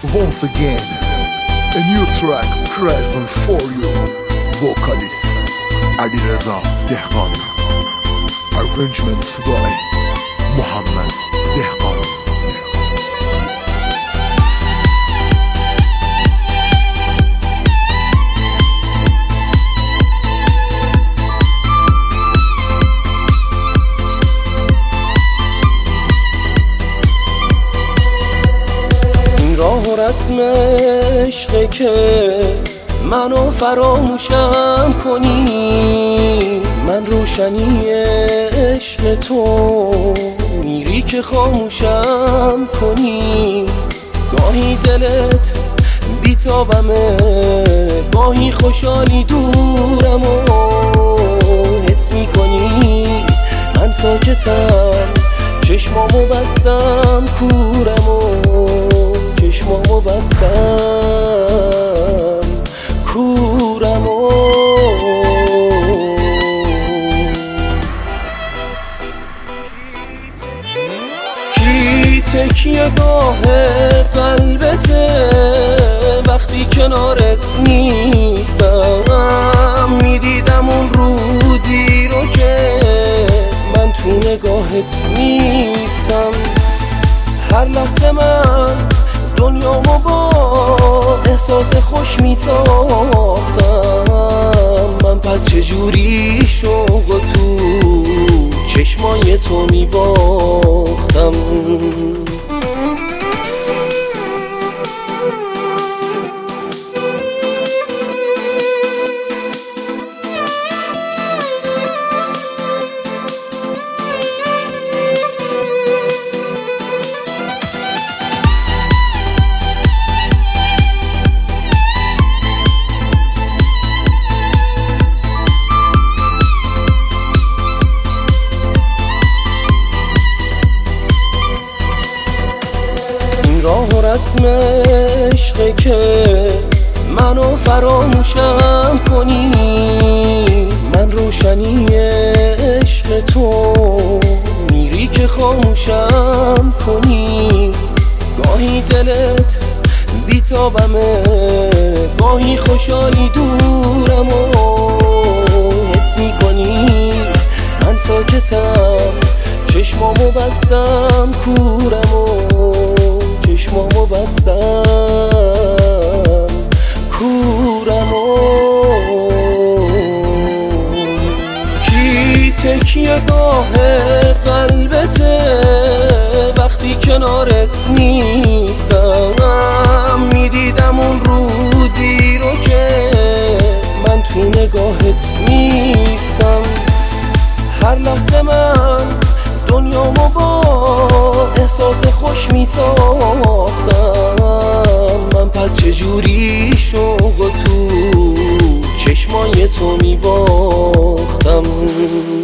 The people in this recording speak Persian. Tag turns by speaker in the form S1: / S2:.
S1: Once again, a new track present for you. Vocalist Alireza Dehqan. Arrangements by Mohammed Dehqan.
S2: راه و رسم عشقه که منو فراموشم کنی، من روشنی عشق تو میری که خاموشم کنی. گاهی دلت بیتابمه، گاهی خوشحالی دورم و حس میکنی من ساکتم، چشمامو بستم کورم و چشمامو بستم کورم و کی تکیه گاه قلبته وقتی کنارت نیستم. میدیدم اون روزی رو که من تو نگاهت نیستم. هر لحظه من دنیامو با احساس خوش می ساختم. من پس چجوری شوق تو چشمای تو می باختم. راه و رسم عشقه که منو فراموشم کنی، من روشنی عشق تو میری که خاموشم کنی. گاهی دلت بیتابمه، گاهی خوشحالی دورم و حس میکنی من ساکتم، چشمامو بستم کورم و چشمامو بستم کورم و کی تکیه گاه قلبته وقتی کنارت نیستم. میدیدم اون روزی رو که من تو نگاهت نیستم. هر لحظه من دنیامو با احساس خوش می ساختم. من پس چجوری شوق تو چشمای تو می باختم.